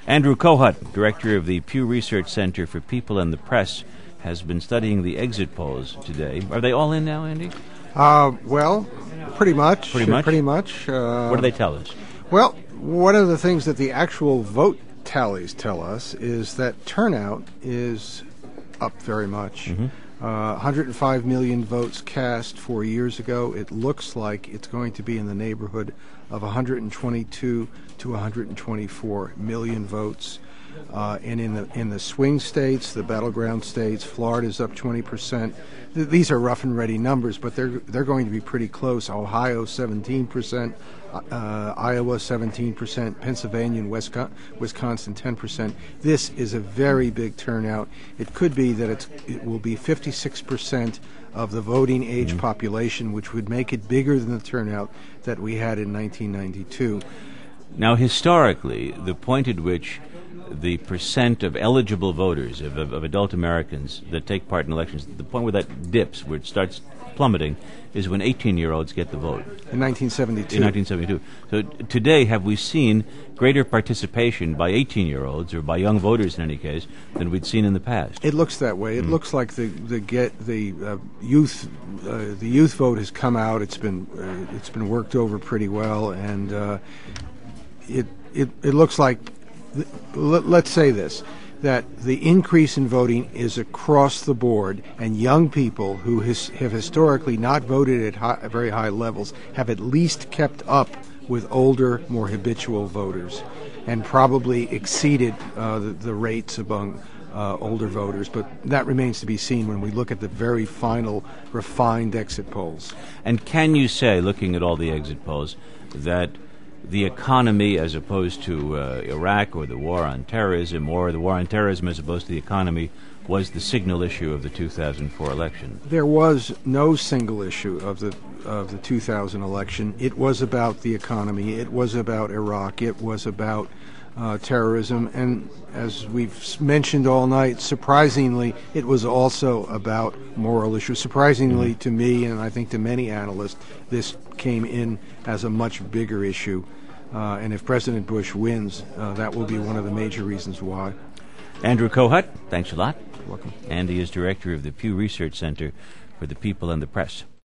Andrew Kohut, director of the Pew Research Center for People and the Press, has been studying the exit polls today. Are they all in now, Andy? Well, pretty much. Pretty much? Pretty much. What do they tell us? Well, one of the things that the actual vote tallies tell us is that turnout is up very much. 105 million votes cast 4 years ago. It looks like it's going to be in the neighborhood of 122 to 124 million votes. And in the swing states, the battleground states, Florida's up 20%. These are rough and ready numbers, but they're going to be pretty close. Ohio 17%, Iowa 17%, Pennsylvania and Wisconsin 10%. This is a very big turnout. It could be that it will be 56% of the voting age population, which would make it bigger than the turnout that we had in 1992. Now, historically, the point at which the percent of eligible voters, of adult Americans that take part in elections, the point where that dips, where it starts plummeting, is when 18-year-olds get the vote. In 1972. In 1972. So today, have we seen greater participation by 18-year-olds, or by young voters in any case, than we'd seen in the past? It looks that way. It looks like the youth vote has come out. It's been worked over pretty well, and it looks like. Let's say this, that the increase in voting is across the board, and young people who have historically not voted at very high levels have at least kept up with older, more habitual voters, and probably exceeded the rates among older voters. But that remains to be seen when we look at the very final, refined exit polls. And can you say, looking at all the exit polls, that the economy as opposed to Iraq or the war on terrorism, or the war on terrorism as opposed to the economy, was the signal issue of the 2004 election? There was no single issue of the 2000 election. It was about the economy. It was about Iraq. It was about terrorism. And as we've mentioned all night, surprisingly, it was also about moral issues. Surprisingly to me, and I think to many analysts, this came in as a much bigger issue. And if President Bush wins, that will be one of the major reasons why. Andrew Kohut, thanks a lot. You're welcome. Andy is director of the Pew Research Center for the People and the Press.